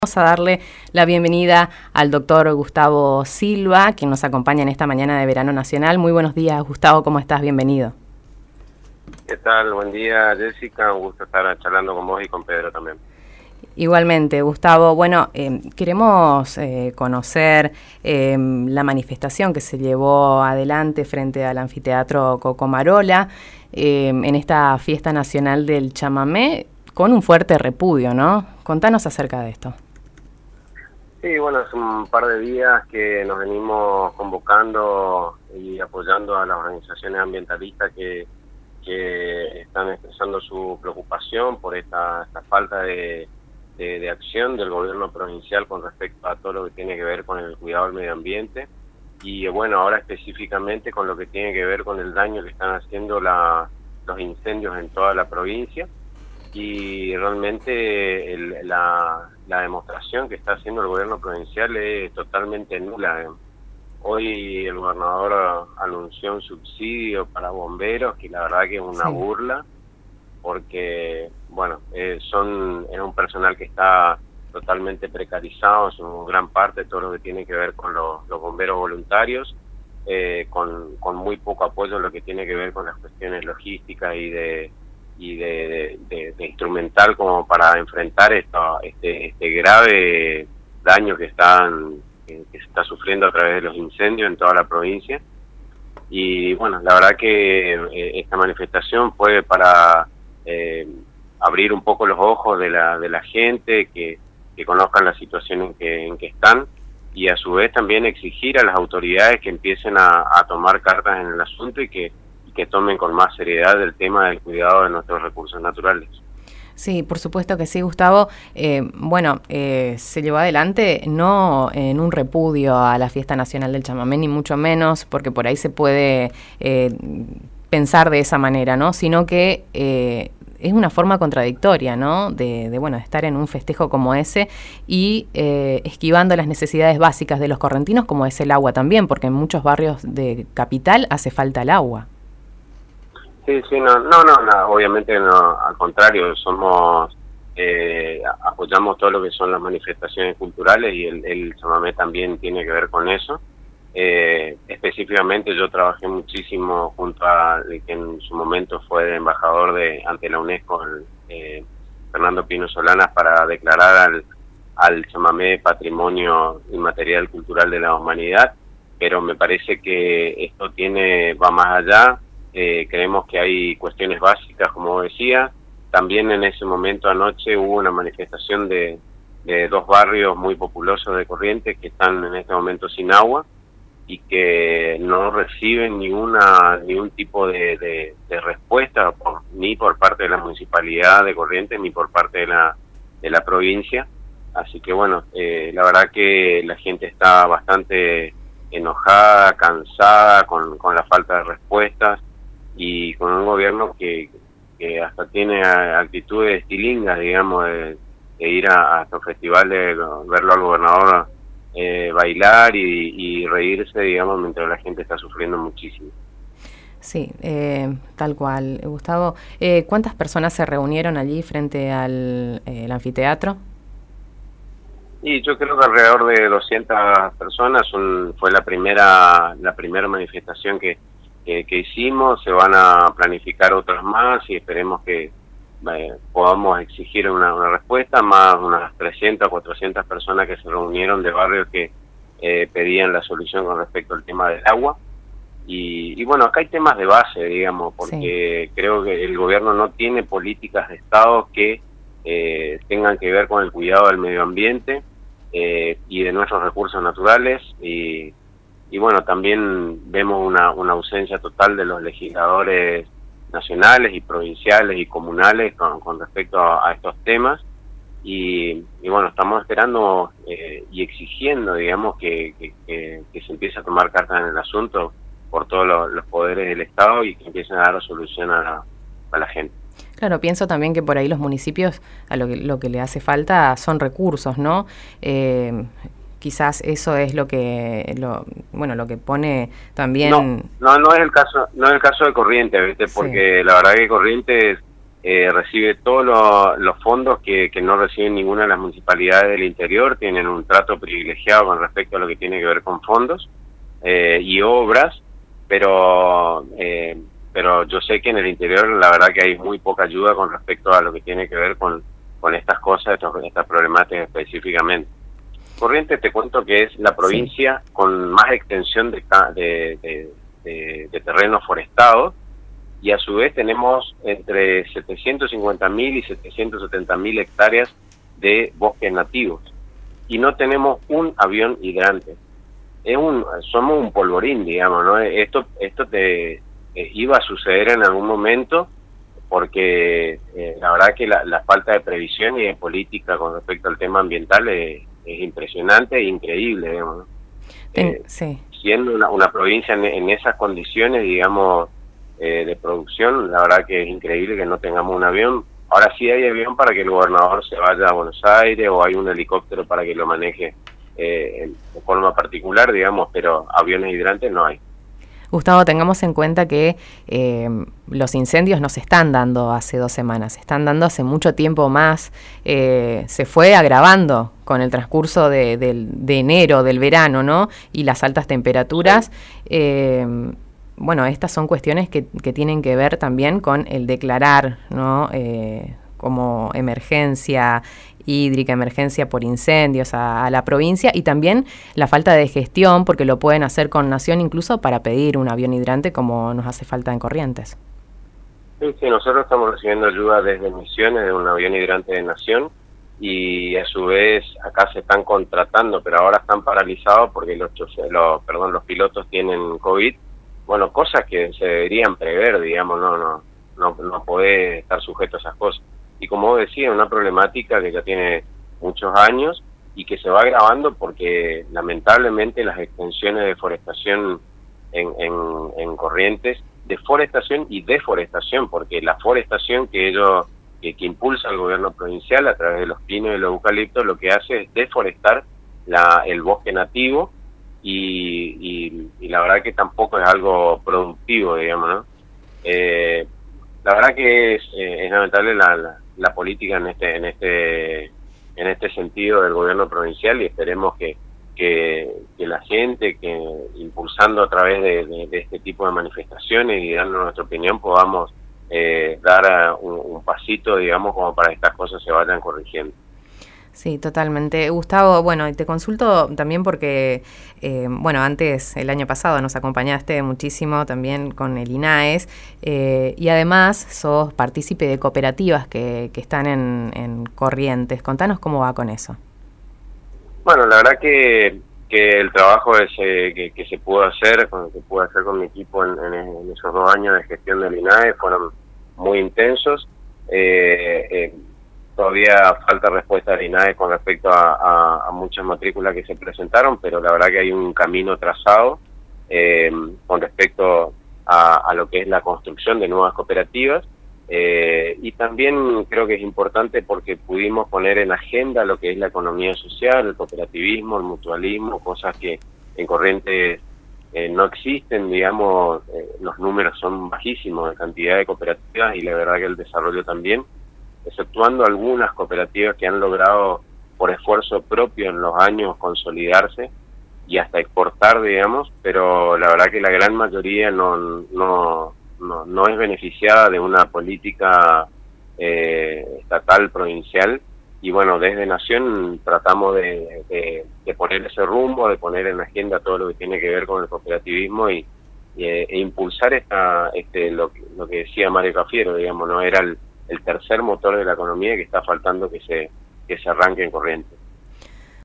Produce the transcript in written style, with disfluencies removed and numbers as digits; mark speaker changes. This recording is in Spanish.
Speaker 1: Vamos a darle la bienvenida al doctor Gustavo Silva, quien nos acompaña en esta mañana de Verano Nacional. Muy buenos días, Gustavo, ¿cómo estás? Bienvenido.
Speaker 2: ¿Qué tal? Buen día, Jessica. Un gusto estar charlando con vos y con Pedro también.
Speaker 1: Igualmente, Gustavo. Bueno, queremos conocer la manifestación que se llevó adelante frente al Anfiteatro Cocomarola en esta fiesta nacional del chamamé, con un fuerte repudio, ¿no? Contanos acerca de esto.
Speaker 2: Sí, bueno, hace un par de días que nos venimos convocando y apoyando a las organizaciones ambientalistas que están expresando su preocupación por esta falta de acción del gobierno provincial con respecto a todo lo que tiene que ver con el cuidado del medio ambiente y bueno, ahora específicamente con lo que tiene que ver con el daño que están haciendo los incendios en toda la provincia. Y realmente la demostración que está haciendo el gobierno provincial es totalmente nula. Hoy el gobernador anunció un subsidio para bomberos, que la verdad que es una burla, porque bueno, es un personal que está totalmente precarizado en su gran parte, todo lo que tiene que ver con los bomberos voluntarios, con muy poco apoyo en lo que tiene que ver con las cuestiones logísticas y de instrumental como para enfrentar este grave daño que se está sufriendo a través de los incendios en toda la provincia. Y bueno, la verdad que esta manifestación fue para abrir un poco los ojos de la gente, que conozcan la situación en que están, y a su vez también exigir a las autoridades que empiecen a tomar cartas en el asunto y que tomen con más seriedad el tema del cuidado de nuestros recursos naturales.
Speaker 1: Sí, por supuesto que sí, Gustavo. Se llevó adelante no en un repudio a la Fiesta Nacional del Chamamé, ni mucho menos, porque por ahí se puede pensar de esa manera, ¿no? Sino que es una forma contradictoria, ¿no? De estar en un festejo como ese y esquivando las necesidades básicas de los correntinos, como es el agua también, porque en muchos barrios de capital hace falta el agua.
Speaker 2: Sí, no, obviamente no, al contrario, apoyamos todo lo que son las manifestaciones culturales y el chamamé también tiene que ver con eso. Específicamente yo trabajé muchísimo junto a el que en su momento fue embajador ante la UNESCO, Fernando Pino Solanas, para declarar al chamamé Patrimonio Inmaterial Cultural de la Humanidad, pero me parece que esto va más allá. Creemos que hay cuestiones básicas, como decía. También en ese momento anoche hubo una manifestación de dos barrios muy populosos de Corrientes que están en este momento sin agua y que no reciben ningún tipo de respuesta ni por parte de la municipalidad de Corrientes ni por parte de la provincia. Así que bueno, la verdad que la gente está bastante enojada, cansada con la falta de respuestas y con un gobierno que hasta tiene actitudes estilingas, digamos, de ir a estos festivales, verlo al gobernador bailar y reírse, digamos, mientras la gente está sufriendo muchísimo.
Speaker 1: Sí, tal cual. Gustavo, ¿cuántas personas se reunieron allí frente al anfiteatro?
Speaker 2: Y yo creo que alrededor de 200 personas. Fue la primera manifestación que hicimos. Se van a planificar otras más y esperemos que podamos exigir una respuesta, más unas 300 o 400 personas que se reunieron de barrios que pedían la solución con respecto al tema del agua. Y bueno, acá hay temas de base, digamos, porque creo que el gobierno no tiene políticas de Estado que tengan que ver con el cuidado del medio ambiente y de nuestros recursos naturales. Y bueno, también vemos una ausencia total de los legisladores nacionales y provinciales y comunales con respecto a estos temas. Y bueno, estamos esperando y exigiendo, digamos, que se empiece a tomar cartas en el asunto por todos los poderes del Estado y que empiecen a dar solución a la gente.
Speaker 1: Claro, pienso también que por ahí los municipios a lo que le hace falta son recursos, ¿no? Quizás eso es lo que pone también.
Speaker 2: No es el caso de Corrientes, ¿viste? Porque la verdad que Corrientes recibe todos los fondos que no reciben ninguna de las municipalidades del interior, tienen un trato privilegiado con respecto a lo que tiene que ver con fondos y obras, pero yo sé que en el interior la verdad que hay muy poca ayuda con respecto a lo que tiene que ver con estas cosas, estas problemáticas específicamente. Corrientes, te cuento que es la provincia con más extensión de terrenos forestados, y a su vez tenemos entre 750.000 y 770.000 hectáreas de bosques nativos, y no tenemos un avión hidrante. Somos un polvorín, digamos, ¿no? Esto iba a suceder en algún momento, porque la verdad que la falta de previsión y de política con respecto al tema ambiental es impresionante e increíble, digamos, ¿no? Siendo una provincia en esas condiciones, digamos, de producción, la verdad que es increíble que no tengamos un avión. Ahora sí hay avión para que el gobernador se vaya a Buenos Aires, o hay un helicóptero para que lo maneje de forma particular, digamos, pero aviones hidrantes no hay.
Speaker 1: Gustavo, tengamos en cuenta que los incendios no se están dando hace 2 semanas, se están dando hace mucho tiempo más. Se fue agravando con el transcurso de enero, del verano, ¿no? Y las altas temperaturas. Bueno, estas son cuestiones que tienen que ver también con el declarar, ¿no? Como emergencia hídrica, emergencia por incendios a la provincia, y también la falta de gestión, porque lo pueden hacer con Nación incluso para pedir un avión hidrante como nos hace falta en Corrientes.
Speaker 2: Sí, nosotros estamos recibiendo ayuda desde Misiones de un avión hidrante de Nación, y a su vez acá se están contratando, pero ahora están paralizados porque los pilotos tienen COVID. Bueno, cosas que se deberían prever, digamos, no puede estar sujeto a esas cosas. Y como vos decías, una problemática que ya tiene muchos años y que se va agravando porque lamentablemente las extensiones de deforestación en Corrientes, deforestación y deforestación, porque la forestación que impulsa el gobierno provincial a través de los pinos y los eucaliptos, lo que hace es deforestar el bosque nativo, y la verdad que tampoco es algo productivo, digamos, ¿no? La verdad que es lamentable la política en este sentido del gobierno provincial, y esperemos que la gente, que impulsando a través de este tipo de manifestaciones y dando nuestra opinión, podamos dar un pasito, digamos, como para que estas cosas se vayan corrigiendo.
Speaker 1: Sí, totalmente. Gustavo, bueno, y te consulto también porque, antes, el año pasado, nos acompañaste muchísimo también con el INAES, y además sos partícipe de cooperativas que están en Corrientes. Contanos cómo va con eso.
Speaker 2: Bueno, la verdad que el trabajo que se pudo hacer, con mi equipo en esos 2 años de gestión del INAES fueron muy intensos. Todavía falta respuesta del INAE con respecto a muchas matrículas que se presentaron, pero la verdad que hay un camino trazado con respecto a lo que es la construcción de nuevas cooperativas, y también creo que es importante porque pudimos poner en agenda lo que es la economía social, el cooperativismo, el mutualismo, cosas que en Corrientes no existen, digamos. Los números son bajísimos de cantidad de cooperativas, y la verdad que el desarrollo también, exceptuando algunas cooperativas que han logrado por esfuerzo propio en los años consolidarse y hasta exportar, digamos, pero la verdad que la gran mayoría no es beneficiada de una política estatal, provincial, y bueno, desde Nación tratamos de poner ese rumbo, de poner en agenda todo lo que tiene que ver con el cooperativismo e impulsar lo que decía Mario Cafiero, digamos, no era el tercer motor de la economía que está faltando que se arranque en Corrientes.